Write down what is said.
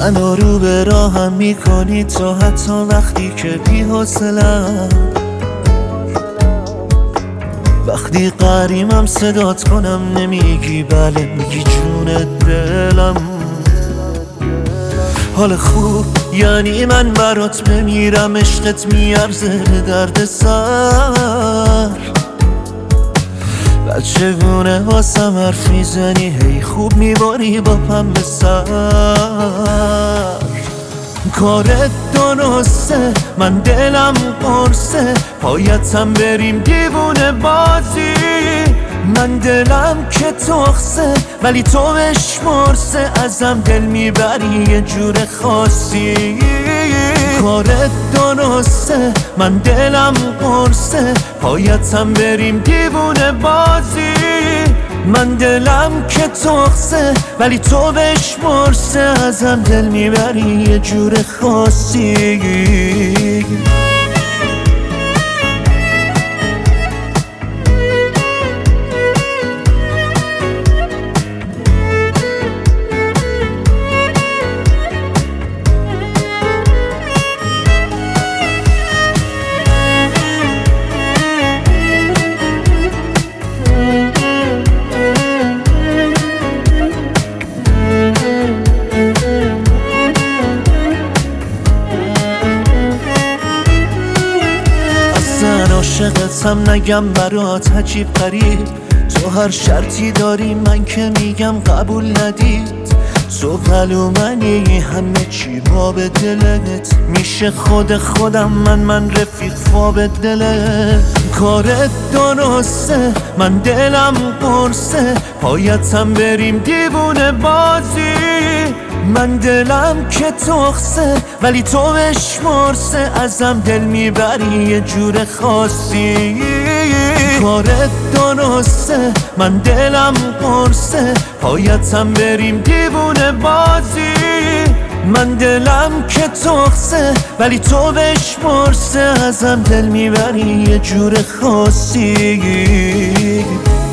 منو رو به راهم میکنی تو حتی وقتی که بی حوصله‌ام. وقتی قریمم صدات کنم نمیگی بله، میگی جون دلم. حال خوب یعنی من برات بمیرم، عشقت میارزه درد سر. و چگونه واسم حرف میزنی هی خوب میباری با پنبه سر. کارت درسته من دلم قرصه، پایتم بریم دیوونه بازی. من دلم که تخصه ولی تو بشمرسه، ازم دل میبری یه جور خاصی. کارت درسته من دلم قرصه، پایتم بریم دیوونه بازی. من دلم که تخصه ولی تو بشمرسه، ازم دل میبری یه جور خاصی. عاشقتم نگم برات عجیب غریب، تو هر شرطی داری من که میگم قبول ندید. تو قلو منی همه چی باب دلت، میشه خودم من رفیق فاب دلت. کارت درسته من دلم قرصه، پایتم بریم دیوونه بازی. من دلم که تخصه ولی تو بشمرسه، ازم دل میبری یه جور خاصی. کارت درسته من دلم قرصه، پایتم بریم دیوونه بازی. من دلم که تخصه ولی تو بشمرسه، ازم دل میبری یه جور خاصی.